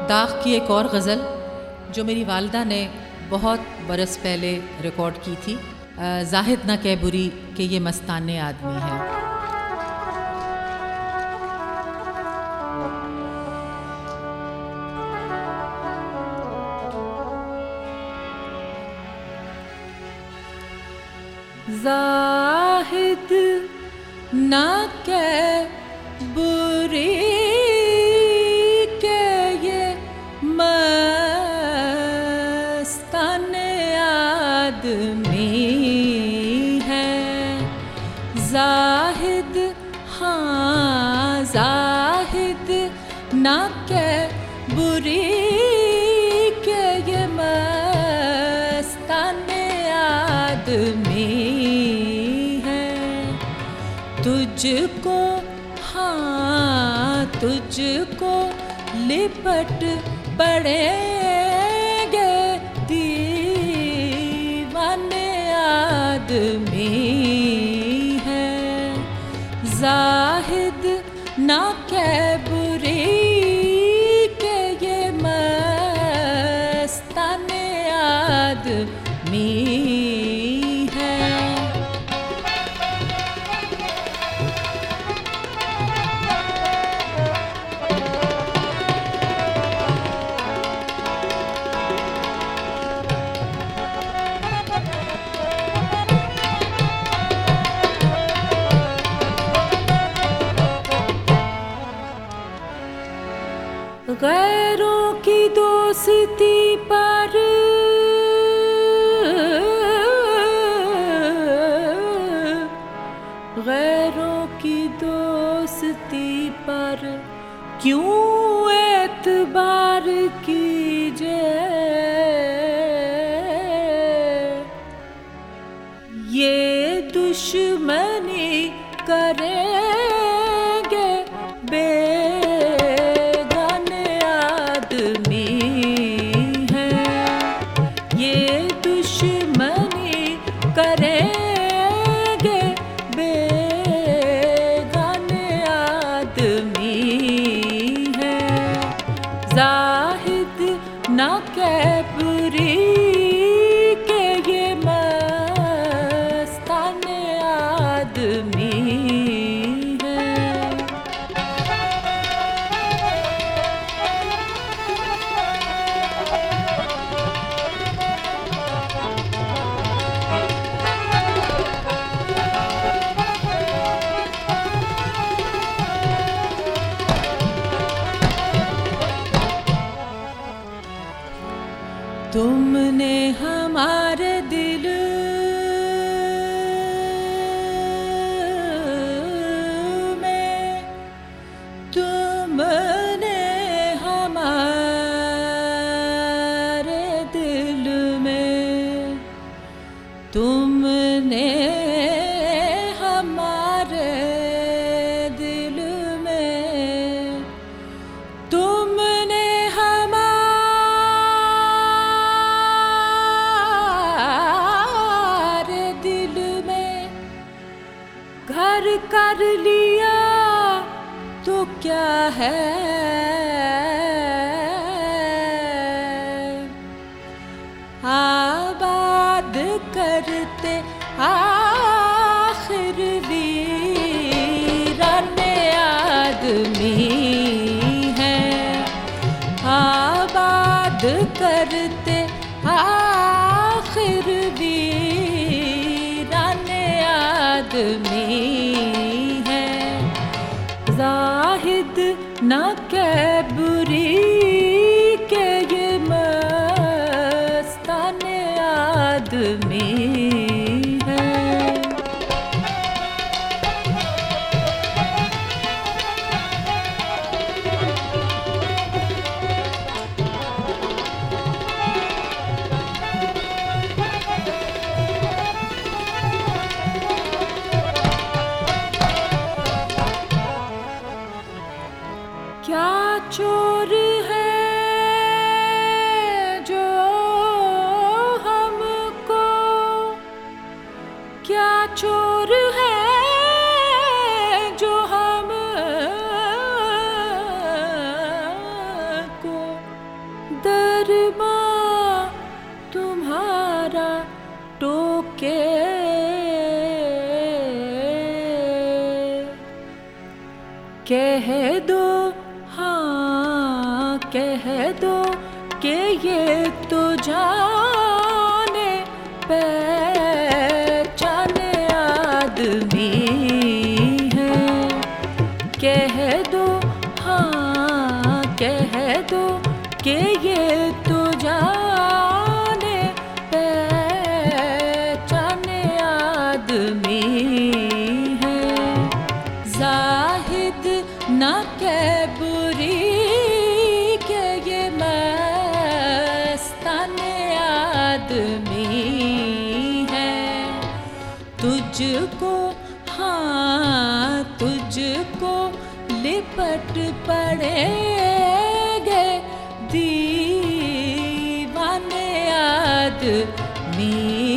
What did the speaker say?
दाग की एक और गज़ल जो मेरी वालदा ने बहुत बरस पहले रिकॉर्ड की थी। ज़ाहिद ना कह बुरी कि ये मस्ताने आदमी है। ज़ाहिद ना कह बुरी के ये मस्ताने आदमी है। ज़ाहिद हाँ ज़ाहिद ना कह बुरी के ये मस्ताने आदमी है। तुझको हाँ तुझको लिपट पड़ेंगे दीवाने आदमी है। ज़ाहिद ना कह बुरी के ये मस्ताने आदमी है। गैरों की दोस्ती पर गैरों की दोस्ती पर क्यों एतबार कीजिए। ये दुश्मनी करेंगे बेगाने आदमी है। ये दुश्मनी करेंगे बेगाने आदमी है। ज़ाहिद ना कह बुरी के ये मस्ताने आदमी है। तुमने हमारे दिल में तुमने हमारे दिल में तुमने हमारे दिल में तुमने हमारे दिल में घर कर लिया तो क्या है। आबाद करते आखिर वीराने आदमी है। आबाद करते आखिर वीराने आदमी है। ज़ाहिद ना कह बुरी के ये मस्ताने आदमी है। क्या चोर है जो हमको क्या चोर है जो हमको दो, हाँ कह दो कि ये तो जाने पहचाने आदमी है। कह दो, हाँ कह दो कि ये तो जाने पहचाने आदमी है। जाहिद ना कह बुरी के ये मस्ताने आदमी है। तुझको, हाँ तुझको लिपट पड़ेंगे दीवाने आदमी